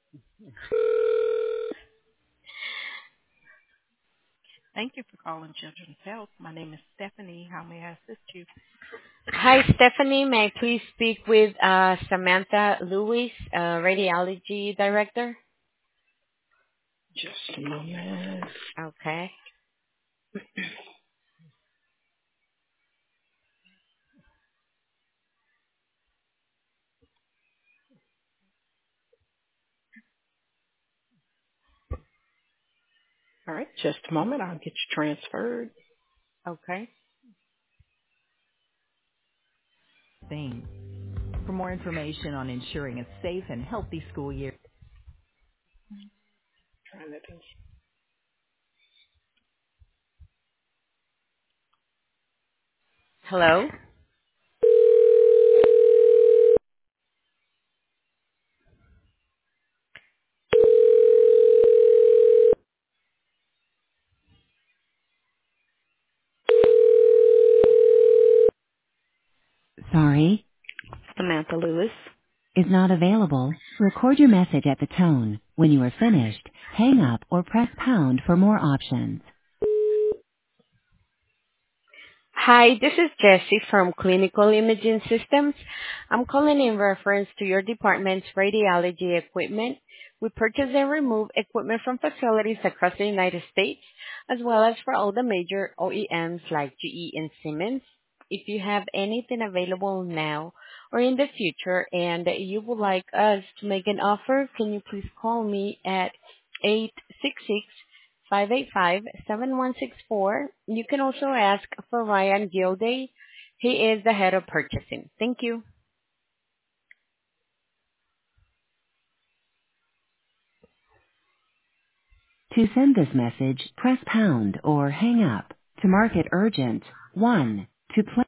Thank you for calling Children's Health. My name is Stephanie. How may I assist you? Hi, Stephanie. May I please speak with Samantha Lewis, radiology director? Just a moment. Okay. All right, just a moment. I'll get you transferred. Okay. Things. For more information on ensuring a safe and healthy school year. Trying to think. Hello? Sorry, Samantha Lewis. is not available. Record your message at the tone. When you are finished, hang up or press pound for more options. Hi, this is Jessie from Clinical Imaging Systems. I'm calling in reference to your department's radiology equipment. We purchase and remove equipment from facilities across the United States, as well as for all the major OEMs like GE and Siemens. If you have anything available now or in the future and you would like us to make an offer, can you please call me at 866-585-7164. You can also ask for Ryan Gilday. He is the head of purchasing. Thank you. To send this message, press pound or hang up. To mark it urgent, 1. To play